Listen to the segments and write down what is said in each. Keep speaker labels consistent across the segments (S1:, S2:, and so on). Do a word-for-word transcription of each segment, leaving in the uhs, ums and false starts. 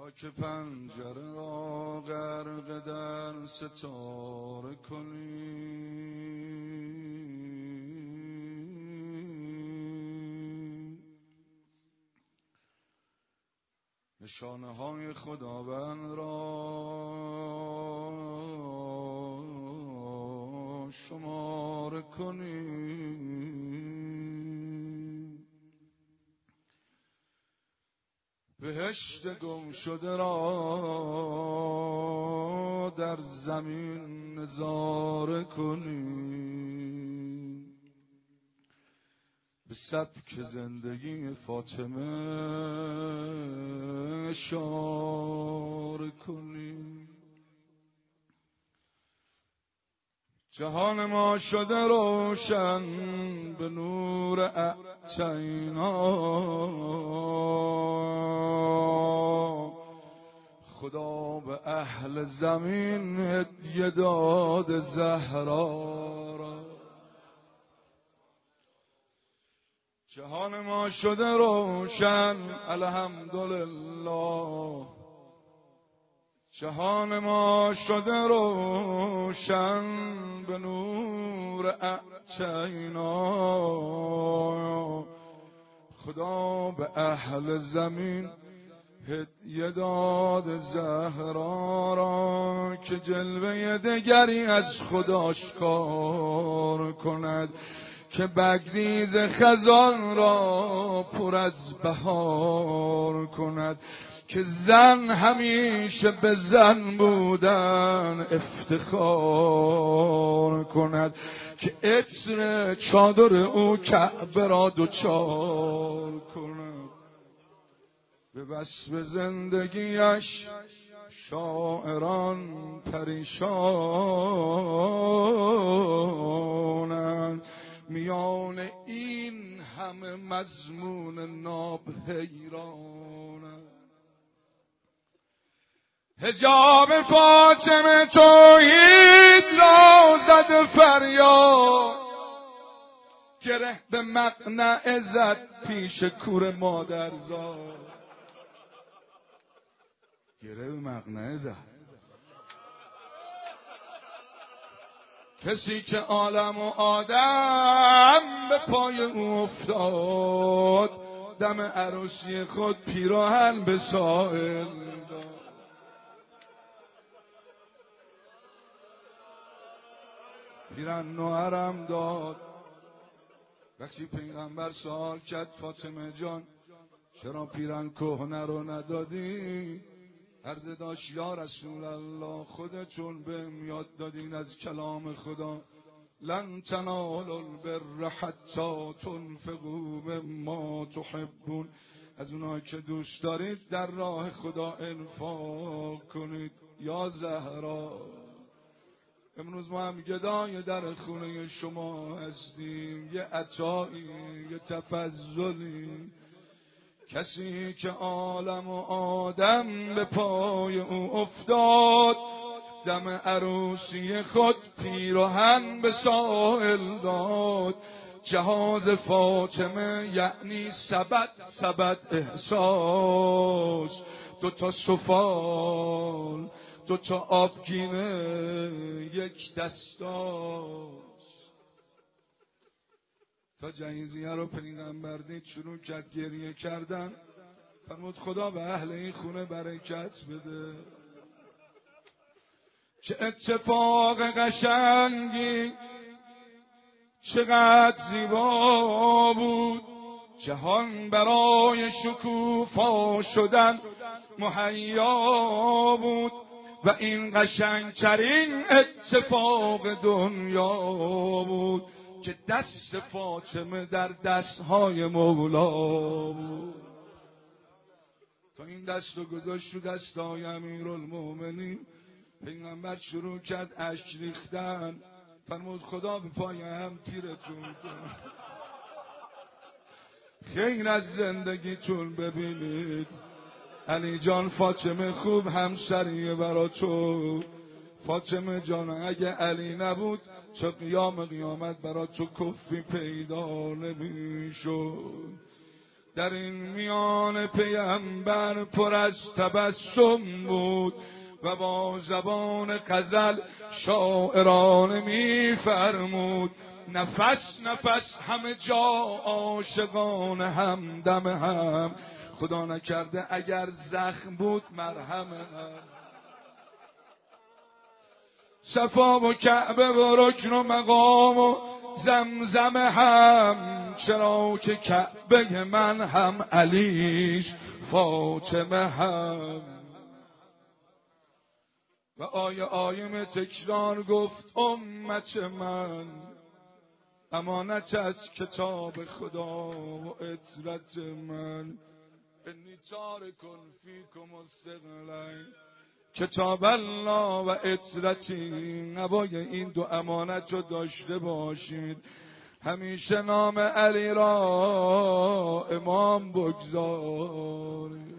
S1: که پنجره را غرق در ستاره کنی، نشانه های خداوند را شمار کنی، بهشت گم شده را در زمین نظاره کنی، به سبک زندگی فاطمه اشاره کنی. جهان ما شده روشن به نور اعتینا، خدا به اهل زمین هدیه داد زهرا را. جهان ما شده روشن الحمدلله، جهان ما شده روشن به نور اعتینا، خدا به اهل زمین هدیه داد زهرا را که جلوه دگری از خدا آشکار کند، که بگریز خزان را پر از بهار کند، که زن همیشه به زن بودن افتخار کند، که عطر چادر او کعبه را دوچار کند. به وصف زندگیش شاعران پریشانند، میان این همه مضمون ناب حیرانند. حجاب فاطمه توحید را زد فریاد، گره به مقنعه زد پیش کور مادرزاد، گره به مقنعه زد. کسی که عالم و آدم به پای او افتاد، دم عروسی خود پیراهن به ساحل داد. پیرن نوهرم داد. وقتی پیغمبر سوال کرد فاطمه جان چرا پیرن کهنه رو ندادی؟ عرض داشت یا رسول الله خودتون بهم یاد دادین از کلام خدا لن تنالوا البر حتی تنفقوا مما تحبون، از اونایی که دوست دارید در راه خدا انفاق کنید. یا زهرا امروز ما هم گدای در خونه شما هستیم، یه عطایی یه تفضلی. کسی که عالم و آدم به پای او افتاد، دم عروسی خود پیراهن به ساحل داد. جهاز فاطمه یعنی سبد سبد احساس، دوتا سفال دوتا آبگینه یک دستاس. تا جهیزیه رو پیغمبر دید شروع کرد گریه کردن، فرمود خدا به اهل این خونه برکت بده. چه اتفاق قشنگی چقدر زیبا بود، جهان برای شکوفا شدن مهیا بود و این قشنگترین اتفاق دنیا بود که دست فاطمه در دستهای مولا بود. تا این دست رو گذاشت رو دستای امیرالمومنین، پیغمبر شروع کرد اشک ریختن، فرمود خدا به پای هم پیرتون کنه، خیر از زندگیتون ببینید. علی جان فاطمه خوب همسریه برا تو. فاطمه جان اگه علی نبود چه قیام قیامت برا تو کفی پیدا نمیشد. در این میان پیامبر پر از تبسم بود و با زبان غزل شاعرانه می‌فرمود نفس نفس همه جا عاشقان همدم هم، خدا نکرده اگر زخم بود مرهم هم. صفا و کعبه و رکن و مقام و زمزم هم، چرا که کعبه من هم علیش فاطمه هم. و آیه آیم تکرار گفت امت من امانت از کتاب خدا و اطرت من، انی تارکن فیکم الثقلین کتاب الله و اطرتی. نباید این دو امانت رو داشته باشید. همیشه نام علی را امام بگذارید،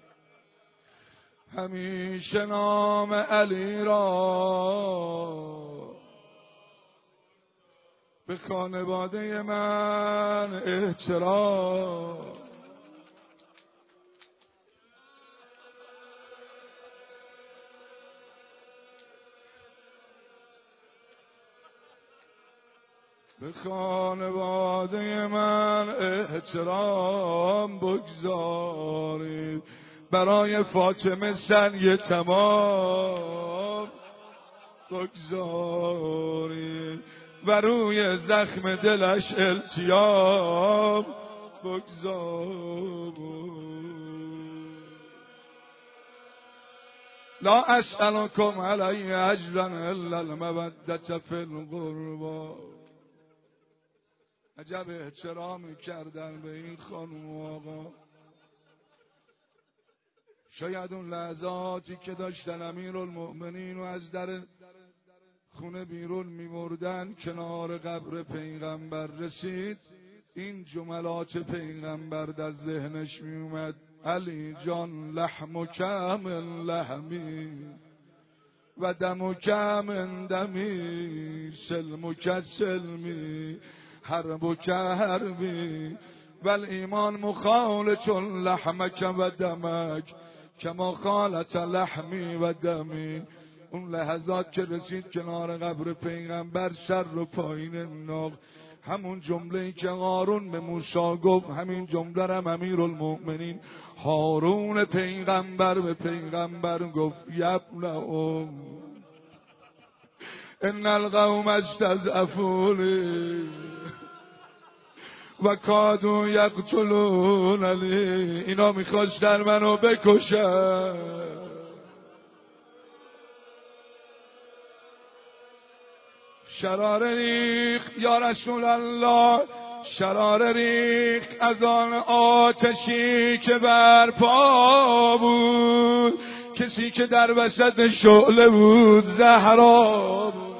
S1: همیشه نام علی را به خانواده من احترام. به خانواده من احترام بگذارید، برای فاطمه سعی تمام بگذارید و روی زخم دلش التیام بگذارید. لا اسألكم علی اجرا الا المودة فی القربى. عجب احترامی کردن به این خانم و آقا. شاید اون لحظاتی که داشتن امیرالمؤمنین و از در خونه بیرون می‌مردن کنار قبر پیغمبر رسید، این جملات پیغمبر در ذهنش میومد: علی جان لحمک من لحمی و دمک من دمی، سلمک سلمی حربک حربی والایمان مخالط لحمک و دمک کما خالط لحمی و دمی. اون لحظات که رسید کنار قبر پیغمبر سر رو پایین انداخت، همون جمله‌ای که قارون به موسی گفت همین جمله رو امیرالمؤمنین هارون پیغمبر به پیغمبر گفت: یبن ام ان القوم استضعفونی و کادوا یقتلوننی. اینا میخواستن منو بکشن. شرار ریخ یا رسول الله، شرار ریخ از آن آتشی که برپا بود، کسی که در وسط شعله بود زهرا بود.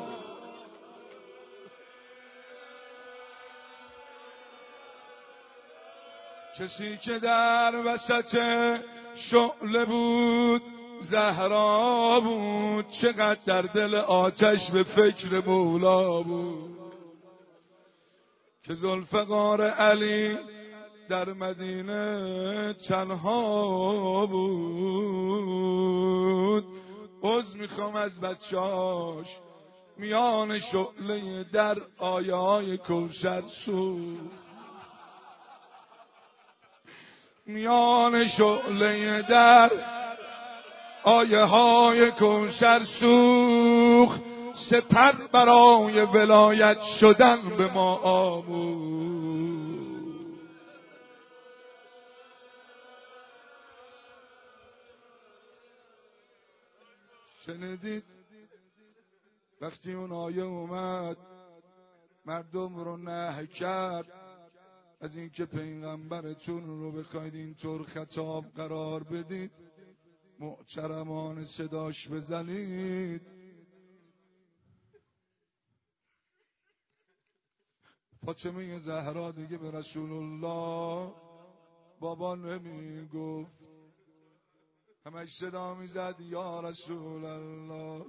S1: کسی که در وسط شعله بود زهرا بود. چقدر در دل آتش به فکر مولا بود که ذوالفقار علی در مدینه تنها بود. عذر میخوام از بچه‌هاش، میان شعله در آیه های کوثر سوخت، میان شعله در آیه های کوثر سوخت. سپر برای ولایت شدن به ما آموخت. شنیدید وقتی اون آیه اومد مردم رو نهی کرد از اینکه پیغمبرتون رو بخواید اینطور خطاب قرار بدید، محترمان صداش بزنید. فاطمه زهرا دیگه به رسول الله بابا نمی گفت، همش صدا میزد یا رسول الله.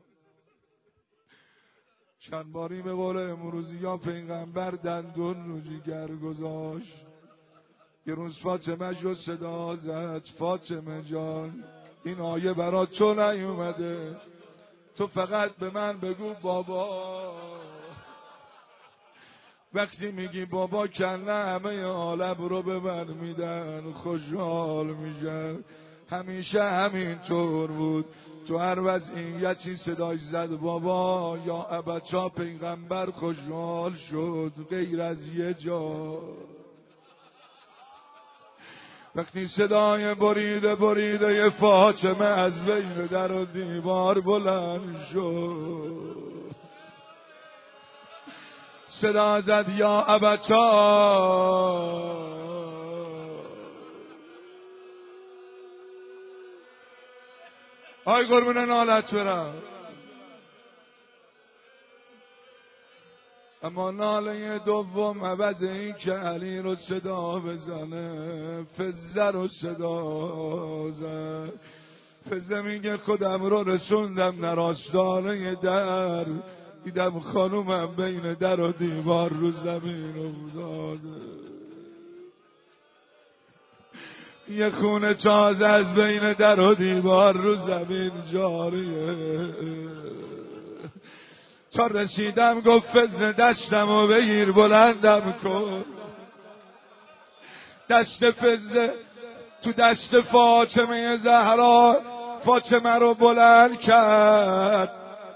S1: چند باری به قول امروزی یا پیغمبر دندون رو جگر گذاشت یه روز فاطمه جو صدا زد فاطمه جان این آیه برات چون نیومده تو فقط به من بگو بابا. وقتی میگی بابا کنه همه عالم رو به من میدن خوشحال میشن. همیشه همینطور بود تو هر وضعیتی صداش زد بابا یا ابچا پیغمبر خوشحال شد غیر از یه جا. وقتی صدای بریده بریده یه فاطمه از بین در و دیوار بلند شد صدا زد یا ابچا آی قربون نالت برم. اما ناله دوم عوض این که علی رو صدا بزنه فزه رو صدا زد. فزه میگه خودم رو رسوندم نراستانه در دیدم خانومم بین در و دیوار رو زمین افتاده. یه خونه تازه از بین در و دیوار رو زمین جاریه. تا رسیدم گفت فزه دستم و بگیر بلندم کن. دست فزه تو دست فاطمه زهرا فاطمه رو بلند کرد.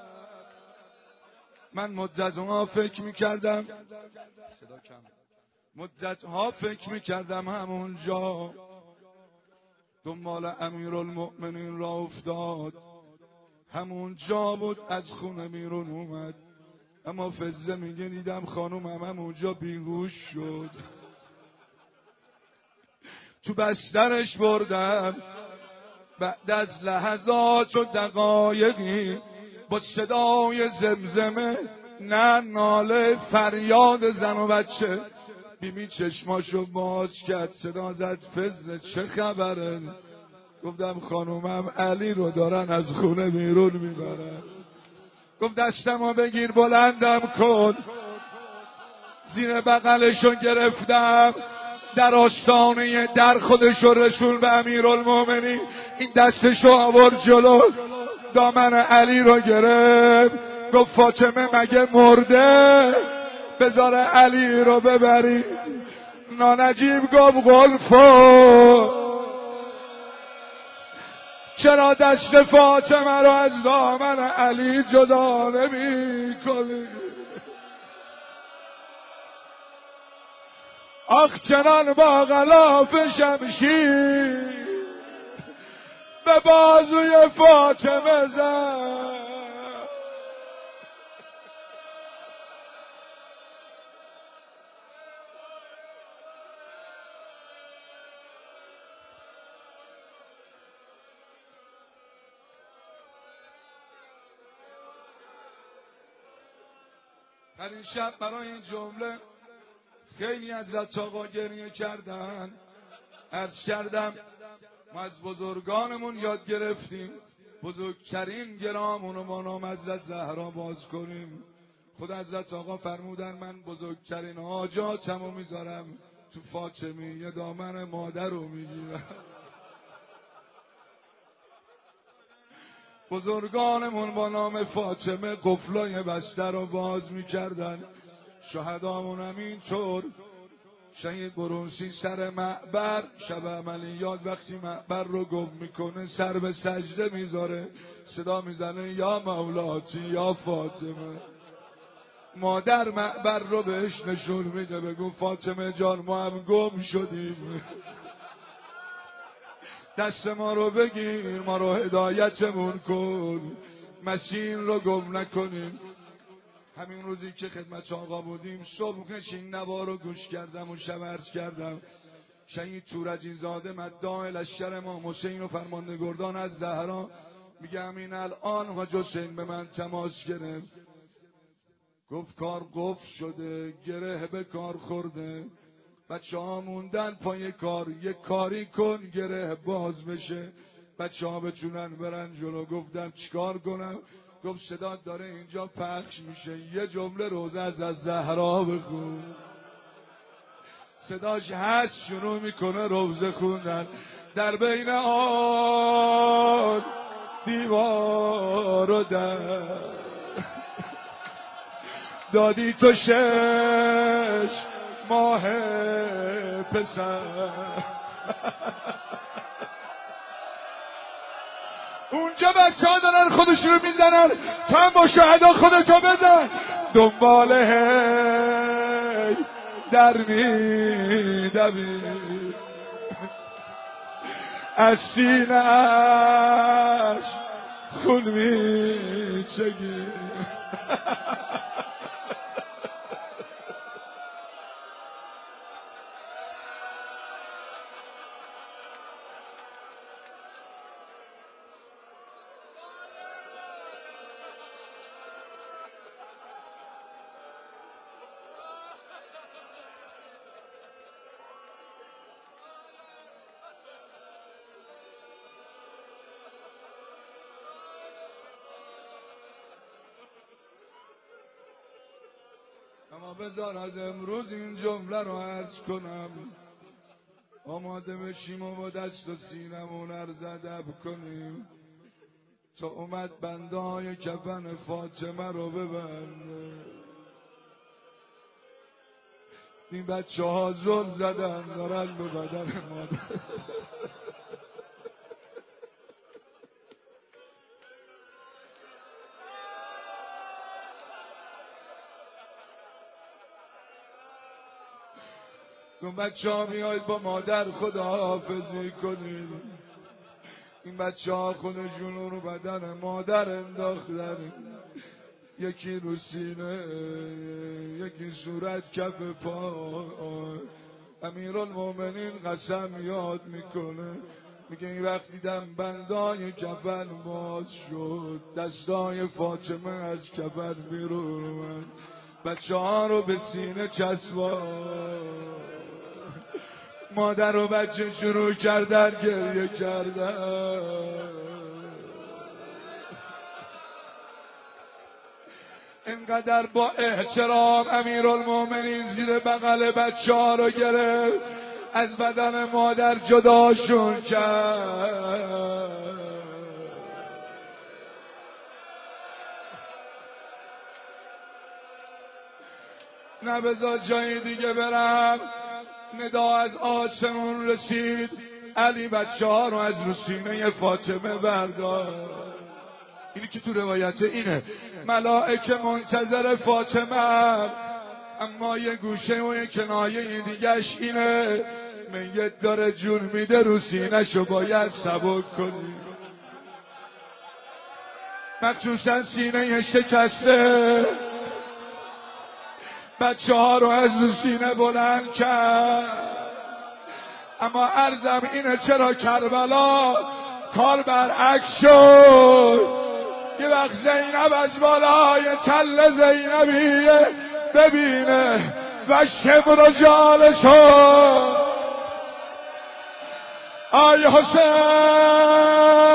S1: من مدت ها فکر میکردم مدت ها فکر میکردم همونجا دنبال امیرالمؤمنین را افتاد همون جا بود از خونه بیرون اومد. اما فزه میگه دیدم خانومم همونجا بیهوش شد تو بسترش بردم. بعد از لحظات و دقایقی با صدای زمزمه نه ناله فریاد زن و بچه بیبی چشماشو باز کرد صدا زد فزه چه خبره؟ گفتم خانومم علی رو دارن از خونه بیرون میبرن. گفت دستمو بگیر بلندم کن. زیر بغلشو گرفتم در آستانه در خودشو رسول به امیرالمومنین. این دستشو آورد جلو دامن علی رو گرفت گفت فاطمه مگه مرده بذار علی رو ببری. نانجیب گفت غلفو چرا دست فاطمه رو از دامن علی جدا نمی کنی؟ آخ چنان با غلاف شمشیر به بازوی فاطمه زد. در این شب برای این جمله خیلی از حضرت آقا گریه کردن. عرض کردم ما از بزرگانمون یاد گرفتیم بزرگترین گرامون رو با نام حضرت زهرا باز کنیم. خود حضرت آقا فرمودن من بزرگترین حاجاتمو میذارم تو فاطمه یه دامن مادر رو میگیرم. بزرگانمون با نام فاطمه قفلای بستر رو باز میکردن. شهدامون همینطور. شهید برونسی سر معبر شب عملیات وقتی معبر رو گم میکنه سر به سجده میذاره صدا میزنه یا مولاتی یا فاطمه. مادر معبر رو بهش نشون میده بگو فاطمه جان ما هم گم شدیم دست ما رو بگیر ما رو هدایتمون کن مسیر رو گم نکنیم. همین روزی که خدمت آقا بودیم صبحش این نوا رو گوش کردم و شب عرض کردم شهید تورجی زاده مداح لشکر ما حسین و فرمانده گردان از زهرا میگه همین الان حاج حسین به من تماس گرفت گفت کار قفل شده گره به کار خورده بچه ها موندن پای کار یه کاری کن گره باز بشه بچه ها بتونن برن جلو. گفتم چیکار کنم؟ گفت صدا داره اینجا پخش میشه یه جمله روزه از از زهرا بخون. صداش هست شروع میکنه روزه خوندن در بین آن دیوار و در دادی تو شش ماه پسر اونجا بچه ها دارن خودشون رو میزنن تو هم با شهدا خودتو بزن دنبال هی در میدوی از سینه‌اش خون میچگی اما بذار از امروز این جمله رو عرض کنم آماده بشیم و با دست و سینمون عرض ادب کنیم تا اومد بندای کفن فاطمه رو ببنده این بچه ها ظلم زدن دارن به بدن مادر اون بچه ها میاید با مادر خداحافظی کنید این بچه ها خودشون رو بدن مادر انداختن یکی رو سینه یکی صورت کف پا امیرالمومنین قسم یاد میکنه میگه این وقت دیدم بندای کفن باز شد دستای فاطمه از کفن بیرون اومد بچه ها رو به سینه چسبان مادر و بچه شروع کردن گریه کردن اینقدر با احترام امیرالمومنین زیر بغل بچه ها رو گرفت از بدن مادر جداشون کرد نه بذار جای دیگه برم ندا از آسمون رسید علی بچه ها رو از رو سینه فاطمه برداشت اینی که تو روایت اینه ملائکه منتظر فاطمه اما یه گوشه و یه کنایه دیگهش اینه میت داره جون میده رو سینه‌شو باید سبک کنی مخصوصا سینه شکسته بچه ها رو از رو سینه بلند کرد اما عرضم اینه چرا کربلا کار برعکس شد یه وقت زینب از بالای تل زینبیه ببینه و شبر جالشو آی حسین